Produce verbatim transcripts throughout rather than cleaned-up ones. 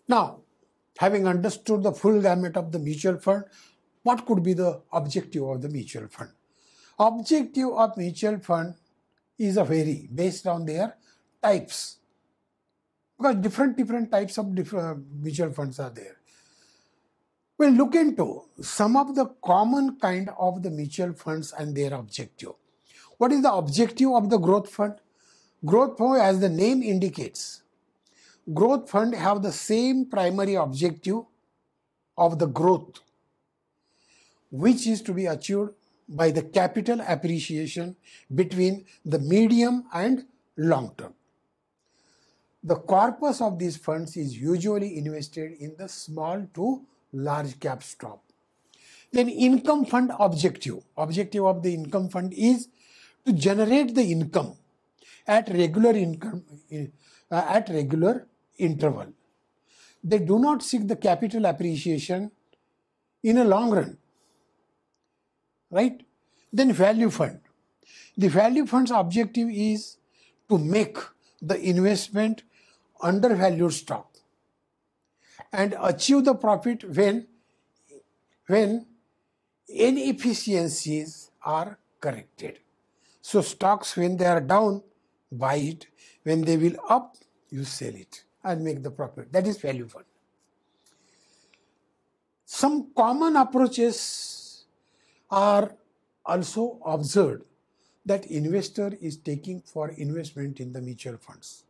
Now, having understood the full gamut of the mutual fund, what could be the objective of the mutual fund? Objective of mutual fund is a vary based on their types, because different different types of different mutual funds are there. We'll look into some of the common kind of the mutual funds and their objective. What is the objective of the growth fund? Growth fund, as the name indicates, growth fund have the same primary objective of the growth, which is to be achieved by the capital appreciation between the medium and long term. The corpus of these funds is usually invested in the small to large cap stock. Then income fund objective. Objective of the income fund is to generate the income at regular income uh, at regular interval. They do not seek the capital appreciation in a long run. Right? Then value fund. The value fund's objective is to make the investment undervalued stock and achieve the profit when, when inefficiencies are corrected. So stocks, when they are down, buy it. When they will up, you sell it and make the profit. That is value fund. Some common approaches are also observed that investor is taking for investment in the mutual funds.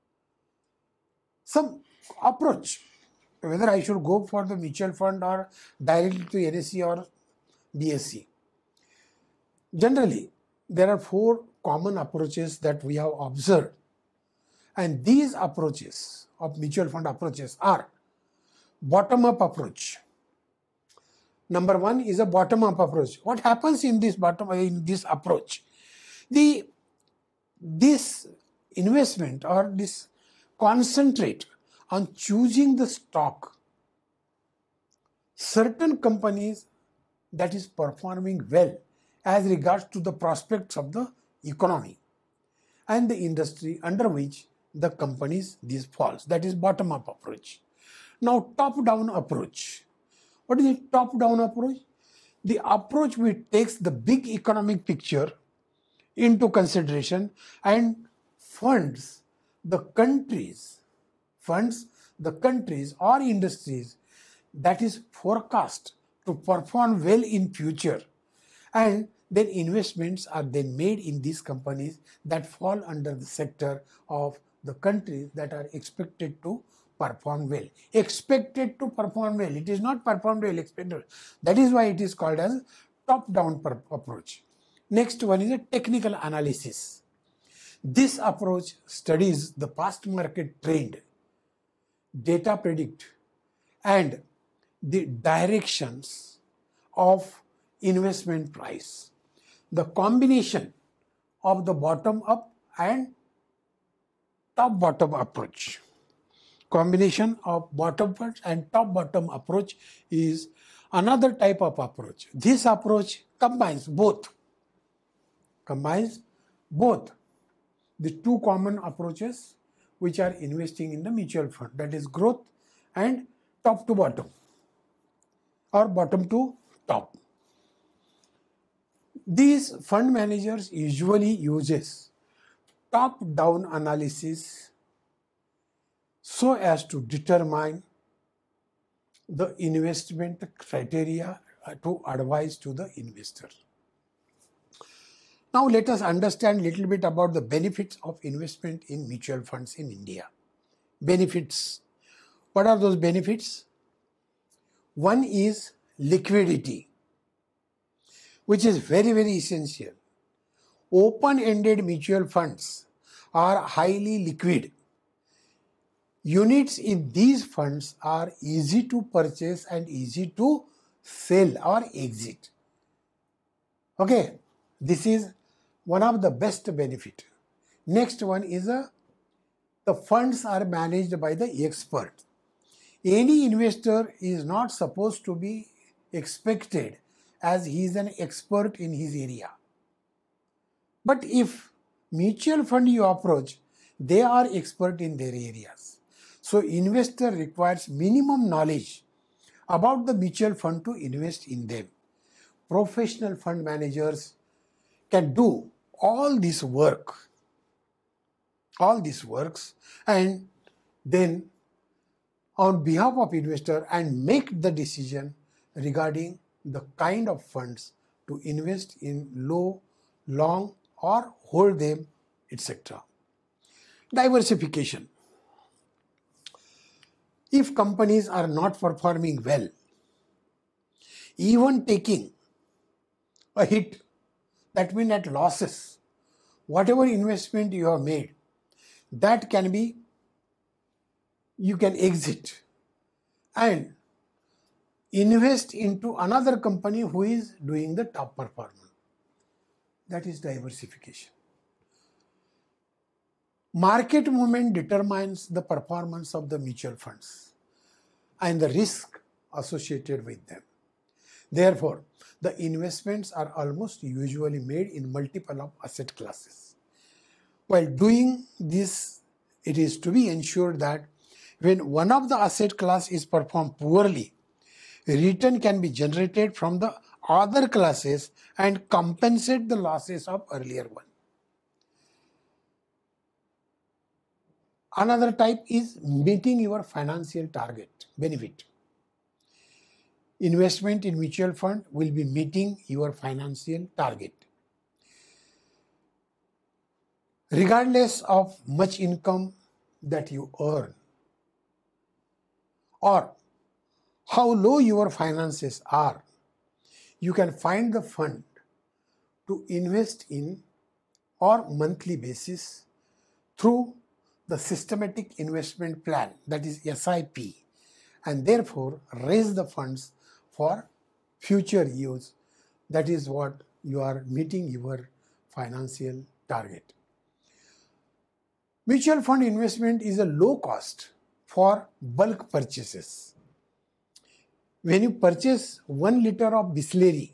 Some approach, whether I should go for the mutual fund or directly to N S E or B S E. Generally, there are four common approaches that we have observed, and these approaches of mutual fund approaches are bottom-up approach. Number one is a bottom-up approach. What happens in this bottom in this approach? The this investment or this concentrate on choosing the stock, certain companies that is performing well as regards to the prospects of the economy and the industry under which the companies this falls. That is bottom-up approach. Now, top-down approach. What is the top-down approach? The approach which takes the big economic picture into consideration and funds the countries, funds the countries or industries that is forecast to perform well in future, and then investments are then made in these companies that fall under the sector of the countries that are expected to perform well. Expected to perform well. It is not performed well, expected. That is why it is called as top-down approach. Next one is a technical analysis. This approach studies the past market trend, data predict, and the directions of investment price. The combination of the bottom-up and top-bottom approach. Combination of bottom-up and top-bottom approach is another type of approach. This approach combines both. Combines both the two common approaches which are investing in the mutual fund, that is growth and top to bottom or bottom to top. These fund managers usually uses top-down analysis so as to determine the investment criteria to advise to the investor. Now let us understand a little bit about the benefits of investment in mutual funds in India. Benefits. What are those benefits? One is liquidity, which is very, very essential. Open-ended mutual funds are highly liquid. Units in these funds are easy to purchase and easy to sell or exit. Okay, this is one of the best benefit. Next one is a, the funds are managed by the expert. Any investor is not supposed to be expected as he is an expert in his area. But if mutual fund you approach, they are expert in their areas. So investor requires minimum knowledge about the mutual fund to invest in them. Professional fund managers can do all this work, all these works, and then on behalf of investor and make the decision regarding the kind of funds to invest in low, long, or hold them, et cetera. Diversification. If companies are not performing well, even taking a hit, that means at losses, whatever investment you have made, that can be, you can exit and invest into another company who is doing the top performance. That is diversification. Market movement determines the performance of the mutual funds and the risk associated with them. Therefore, the investments are almost usually made in multiple of asset classes. While doing this, it is to be ensured that when one of the asset class is performed poorly, return can be generated from the other classes and compensate the losses of earlier one. Another type is meeting your financial target benefit. Investment in mutual fund will be meeting your financial target. Regardless of much income that you earn or how low your finances are, you can find the fund to invest in on monthly basis through the systematic investment plan, that is S I P, and therefore raise the funds for future use. That is what you are meeting your financial target. Mutual fund investment is a low cost for bulk purchases. When you purchase one liter of Bisleri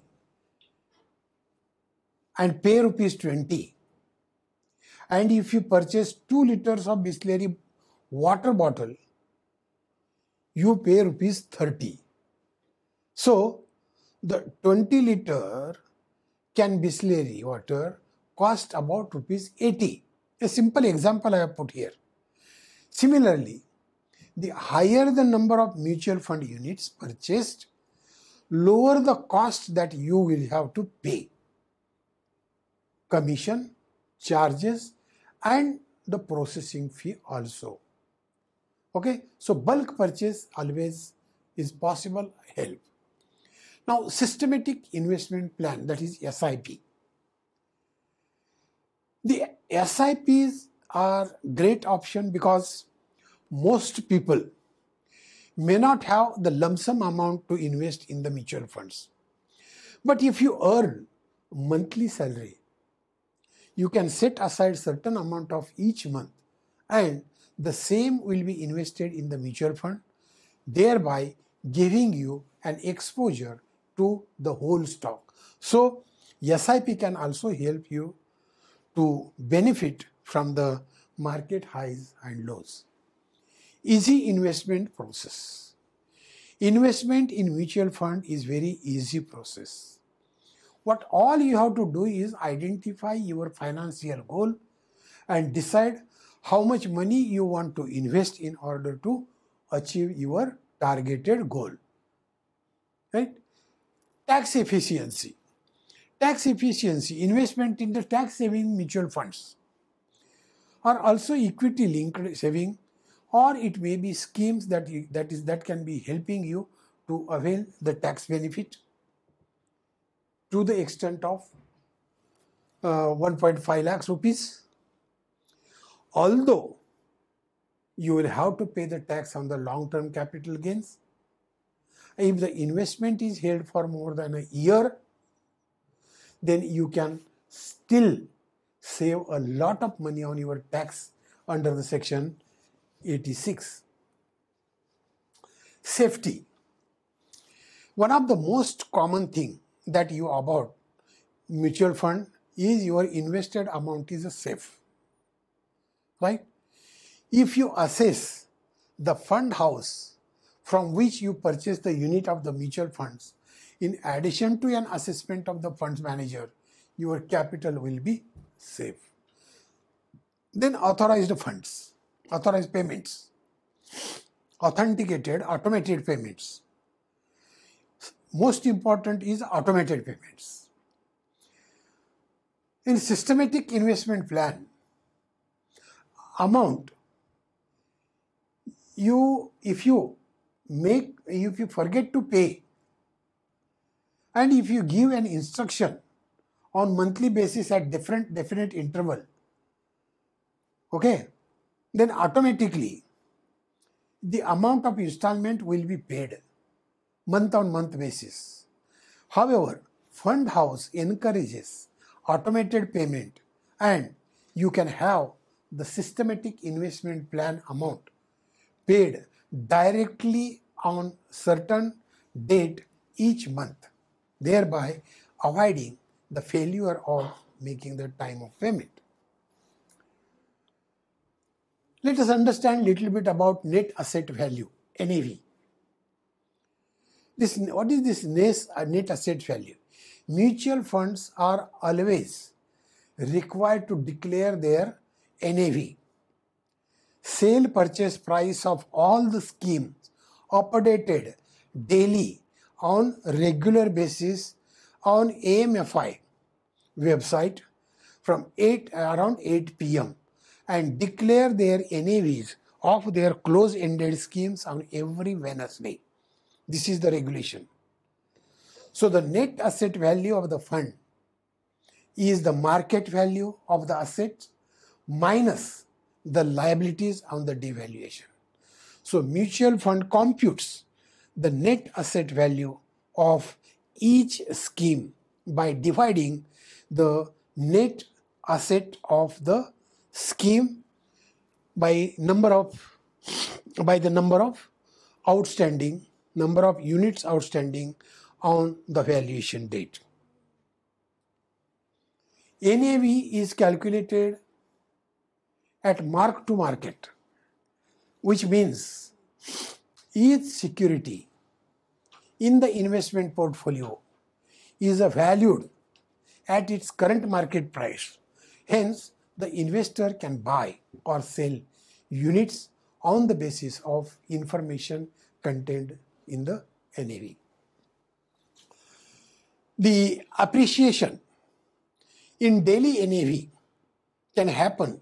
and pay rupees twenty, and if you purchase two liters of Bisleri water bottle, you pay rupees thirty. So the twenty liter can Bisleri water cost about rupees eighty. A simple example I have put here. Similarly, the higher the number of mutual fund units purchased, lower the cost that you will have to pay. Commission, charges, and the processing fee also. Okay, so bulk purchase always is possible help. Now, systematic investment plan, that is S I P. The S I Ps are great option because most people may not have the lump sum amount to invest in the mutual funds. But if you earn monthly salary, you can set aside certain amount of each month and the same will be invested in the mutual fund, thereby giving you an exposure to the whole stock. So S I P can also help you to benefit from the market highs and lows. Easy investment process. Investment in mutual fund is very easy process. What all you have to do is identify your financial goal and decide how much money you want to invest in order to achieve your targeted goal. Right? Tax efficiency. Tax efficiency, investment in the tax saving mutual funds are also equity linked saving, or it may be schemes that, you, that, is, that can be helping you to avail the tax benefit to the extent of uh, one point five lakhs rupees. Although you will have to pay the tax on the long-term capital gains, if the investment is held for more than a year, then you can still save a lot of money on your tax under the section eighty-six. Safety. One of the most common thing that you about mutual fund is your invested amount is safe. Right? If you assess the fund house from which you purchase the unit of the mutual funds, in addition to an assessment of the funds manager, your capital will be safe. Then authorized funds, authorized payments, authenticated automated payments. Most important is automated payments. In systematic investment plan, amount, you if you make, if you forget to pay, and if you give an instruction on monthly basis at different definite interval, okay, then automatically the amount of installment will be paid month on month basis. However, fund house encourages automated payment, and you can have the systematic investment plan amount paid directly on certain date each month, thereby avoiding the failure of making the time of payment. Let us understand a little bit about net asset value, N A V. This, what is this net asset value? Mutual funds are always required to declare their N A V, sale purchase price of all the schemes updated daily on regular basis on A M F I website from eight around eight P M and declare their N A Vs of their close-ended schemes on every Wednesday. This is the regulation. So the net asset value of the fund is the market value of the assets minus the liabilities on the devaluation. So mutual fund computes the net asset value of each scheme by dividing the net asset of the scheme by number of by the number of outstanding number of units outstanding on the valuation date. N A V is calculated at mark to market, which means each security in the investment portfolio is valued at its current market price. Hence, the investor can buy or sell units on the basis of information contained in the N A V. The appreciation in daily N A V can happen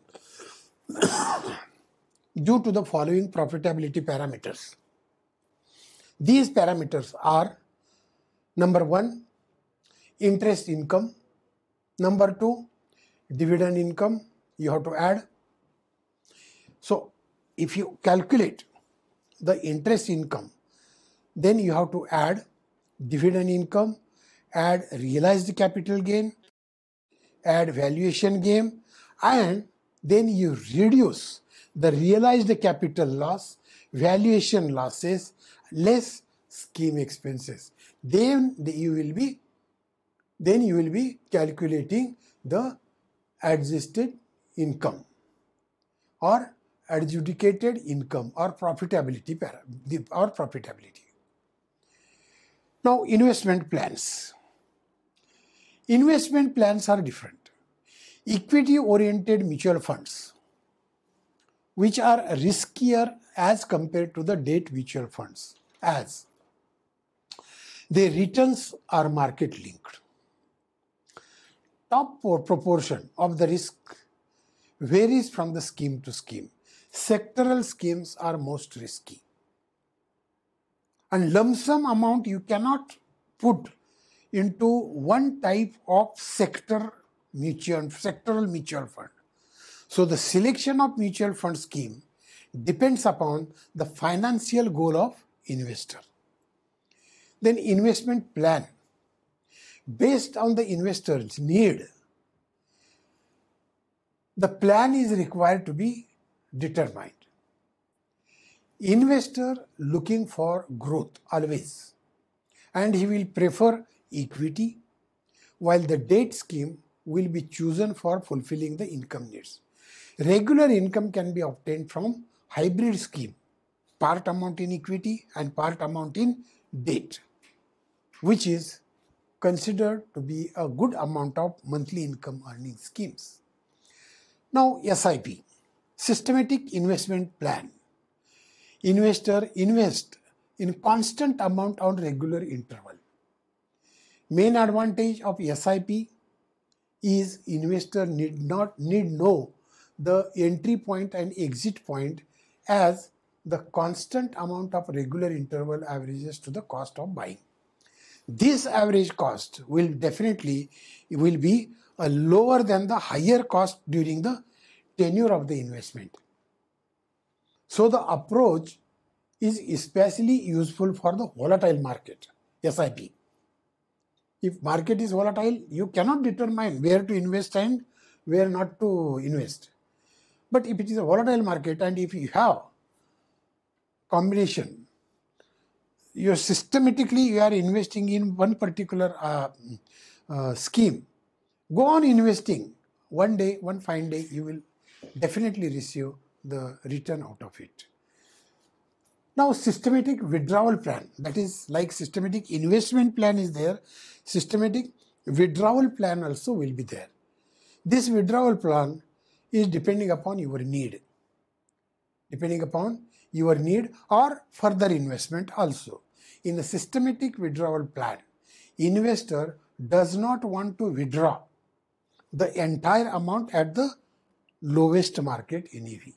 due to the following profitability parameters. These parameters are: number one, interest income; number two, dividend income, you have to add. So if you calculate the interest income, then you have to add dividend income, add realized capital gain, add valuation gain, and then you reduce the realized capital loss, valuation losses, less scheme expenses. Then you will be then you will be calculating the adjusted income or adjudicated income or profitability or profitability. Now, investment plans. Investment plans are different. Equity-oriented mutual funds, which are riskier as compared to the debt mutual funds, as their returns are market linked. Top proportion of the risk varies from the scheme to scheme. Sectoral schemes are most risky. And lump sum amount you cannot put into one type of sector mutual, sectoral mutual fund. So the selection of mutual fund scheme depends upon the financial goal of investor. Then investment plan. Based on the investor's need, the plan is required to be determined. Investor looking for growth always, and he will prefer equity, while the debt scheme will be chosen for fulfilling the income needs. Regular income can be obtained from hybrid scheme part amount in equity and part amount in debt, which is considered to be a good amount of monthly income earning schemes. Now, S I P, Systematic Investment Plan. Investor invest in constant amount on regular interval. Main advantage of S I P is investor need not need know the entry point and exit point, as the constant amount of regular interval averages to the cost of buying. This average cost will definitely will be a lower than the higher cost during the tenure of the investment. So the approach is especially useful for the volatile market, S I P. If market is volatile, you cannot determine where to invest and where not to invest. But if it is a volatile market and if you have combination, you are systematically you are investing in one particular uh, uh, scheme, go on investing. One day, one fine day, you will definitely receive the return out of it. Now, systematic withdrawal plan, that is like systematic investment plan is there, systematic withdrawal plan also will be there. This withdrawal plan is depending upon your need, depending upon your need or further investment also. In a systematic withdrawal plan, investor does not want to withdraw the entire amount at the lowest market N A V.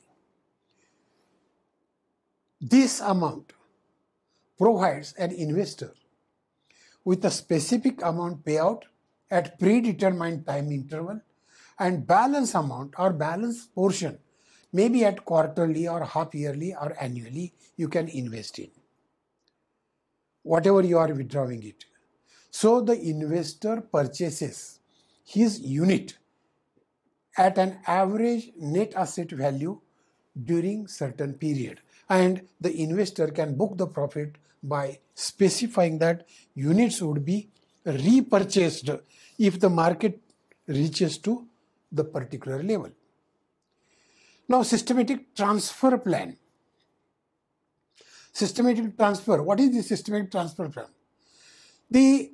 This amount provides an investor with a specific amount payout at predetermined time interval, and balance amount or balance portion maybe at quarterly or half yearly or annually you can invest in, whatever you are withdrawing it. So the investor purchases his unit at an average net asset value during certain period, and the investor can book the profit by specifying that units would be repurchased if the market reaches to the particular level. Now, systematic transfer plan. Systematic transfer. What is the systematic transfer plan? The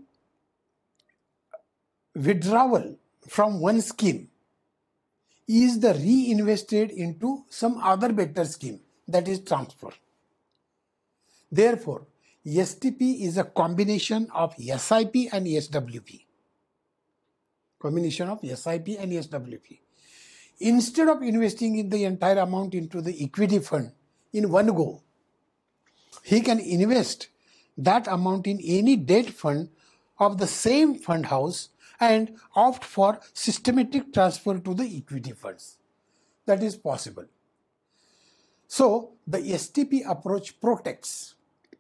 withdrawal from one scheme is the reinvested into some other better scheme, that is transfer. Therefore, S T P is a combination of S I P and S W P. Combination of S I P and S W P. Instead of investing in the entire amount into the equity fund in one go, he can invest that amount in any debt fund of the same fund house and opt for systematic transfer to the equity funds. That is possible. So, the S T P approach protects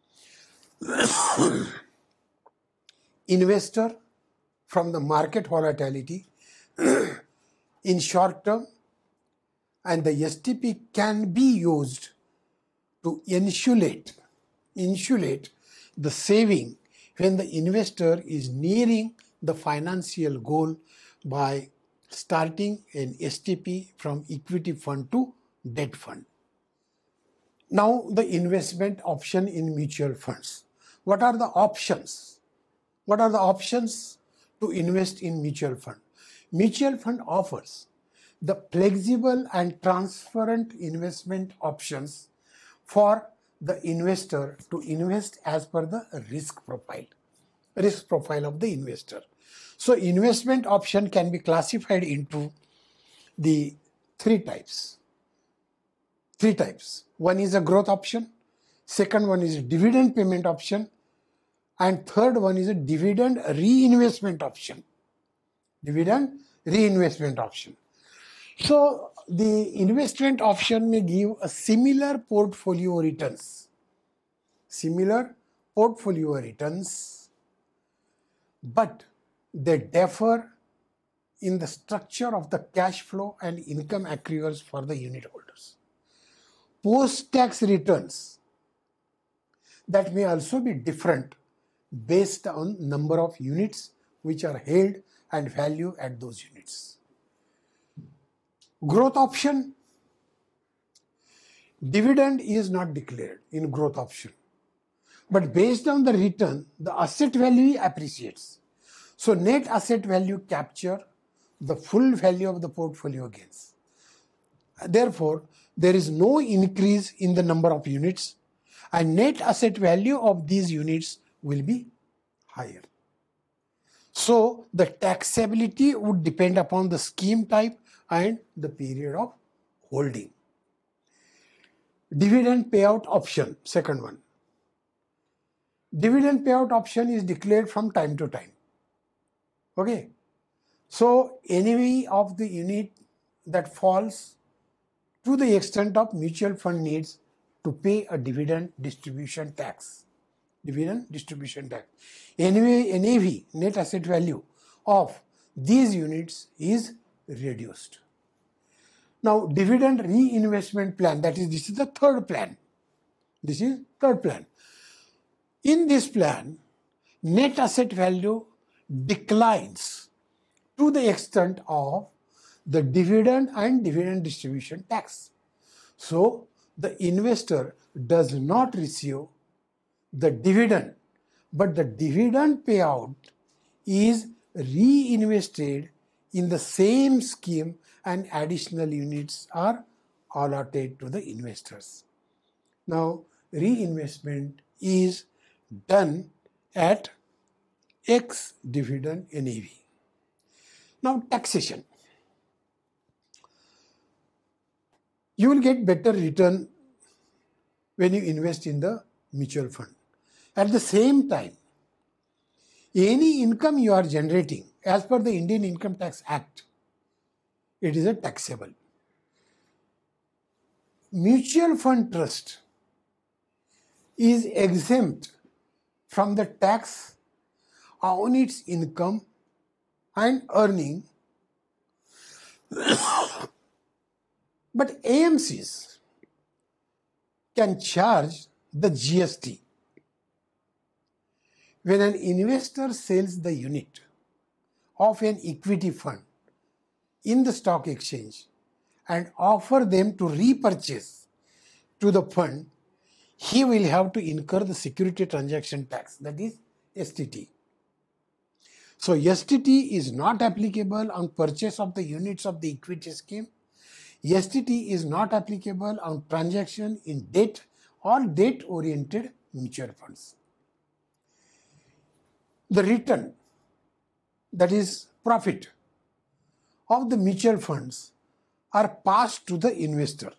investor from the market volatility in short term, and the S T P can be used to insulate, insulate the saving when the investor is nearing the financial goal by starting an S T P from equity fund to debt fund. Now, the investment option in mutual funds. What are the options? What are the options to invest in mutual fund? Mutual fund offers the flexible and transparent investment options for the investor to invest as per the risk profile, risk profile of the investor. So, investment option can be classified into the three types. Three types. One is a growth option, second one is a dividend payment option, and third one is a dividend reinvestment option. Dividend reinvestment option. So, the investment option may give a similar portfolio returns, similar portfolio returns, but they differ in the structure of the cash flow and income accruals for the unit holders. Post-tax returns that may also be different based on number of units which are held and value at those units. Growth option dividend is not declared in growth option. But based on the return, the asset value appreciates. So net asset value capture the full value of the portfolio gains. Therefore, there is no increase in the number of units, and net asset value of these units will be higher. So the taxability would depend upon the scheme type and the period of holding. Dividend payout option, second one. Dividend payout option is declared from time to time. Okay. So any of the unit that falls to the extent of mutual fund needs to pay a dividend distribution tax. Dividend distribution tax. Anyway, N A V, net asset value of these units is reduced. Now, dividend reinvestment plan, that is, this is the third plan. This is third plan. In this plan, net asset value declines to the extent of the dividend and dividend distribution tax. So, the investor does not receive the dividend, but the dividend payout is reinvested in the same scheme and additional units are allotted to the investors. Now, reinvestment is done at X dividend N A V. Now, taxation. You will get better return when you invest in the mutual fund. At the same time, any income you are generating as per the Indian Income Tax Act, it is a taxable. Mutual fund trust is exempt from the tax on its income and earning, but A M Cs can charge the G S T. When an investor sells the unit of an equity fund in the stock exchange and offer them to repurchase to the fund, he will have to incur the security transaction tax, that is S T T. So S T T is not applicable on purchase of the units of the equity scheme. S T T is not applicable on transaction in debt or debt-oriented mutual funds. The return, that is profit, of the mutual funds are passed to the investor.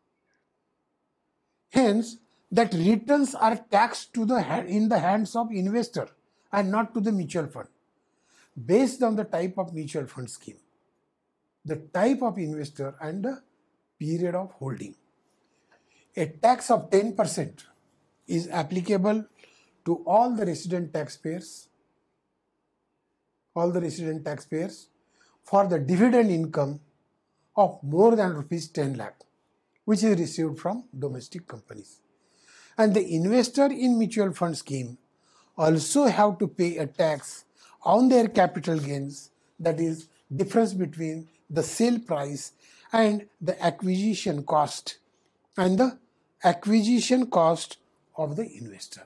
Hence, that returns are taxed to the in the hands of investor and not to the mutual fund, based on the type of mutual fund scheme, the type of investor and the period of holding. A tax of ten percent is applicable to all the resident taxpayers, all the resident taxpayers for the dividend income of more than rupees ten lakh, which is received from domestic companies. And the investor in mutual fund scheme also have to pay a tax on their capital gains, that is difference between the sale price and the acquisition cost and the acquisition cost of the investor.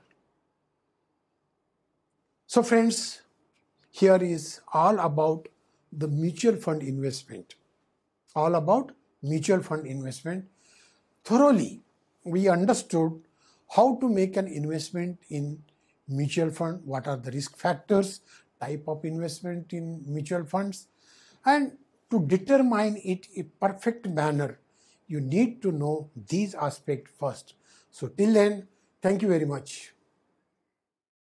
So friends, here is all about the mutual fund investment. All about mutual fund investment. Thoroughly, we understood how to make an investment in mutual fund, what are the risk factors, type of investment in mutual funds, and to determine it in a perfect manner, you need to know these aspects first. So till then, thank you very much.